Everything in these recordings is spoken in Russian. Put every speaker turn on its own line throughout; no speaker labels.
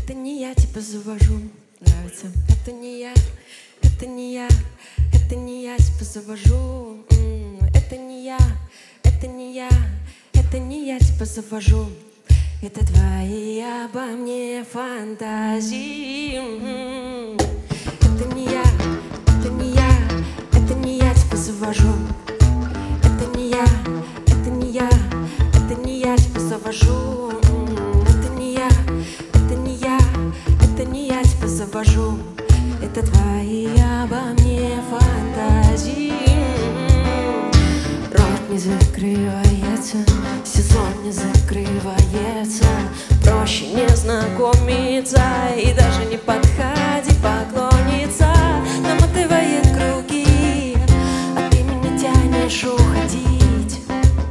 Это не я тебя завожу, нравится. Это не я, это не я, это не я тебя завожу. Это не я, это не я, это не я тебя завожу. Это твои обо мне фантазии. Это не я, это не я, это не я тебя завожу. Это не я, это не я, это не я тебя завожу. Это не я, это не я, это не я тебя завожу. Это твои обо мне фантазии. Рот не закрывается, сезон не закрывается. Проще не знакомиться и даже не подходи поклониться. Намотывает круги, а ты меня тянешь уходить.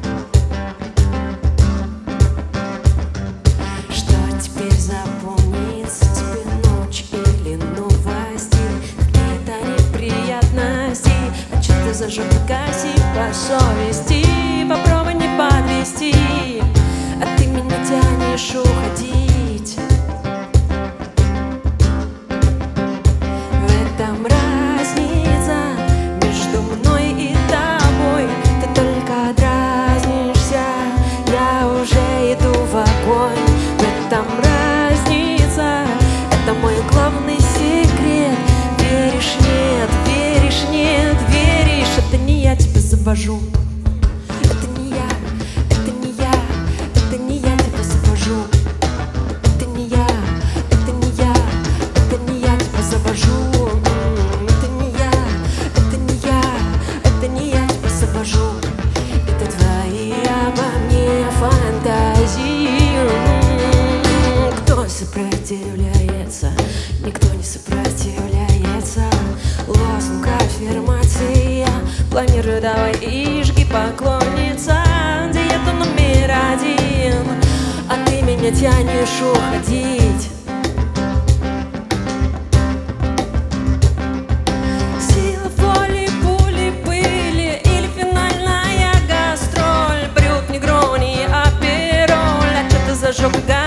Что теперь запомнится тебе, ночь или новости? Какие-то неприятности, а что ты зажег, гаси по совести. Попробуй не подвести, а ты меня тянешь уходить. В этом разница между мной и тобой. Ты только дразнишься, я уже иду в огонь. В этом разница, это мой главный секрет. Веришь, нет, веришь, нет, веришь. Это не я тебя завожу. Сопротивляется, никто не сопротивляется. Лозунг аффирмация, планирую, давай и жги, поклонница. Диета номер 1, а ты меня тянешь уходить. Сила воли, пули, пыли или финальная гастроль. Брют, негрони, апероль, а что ты зажег?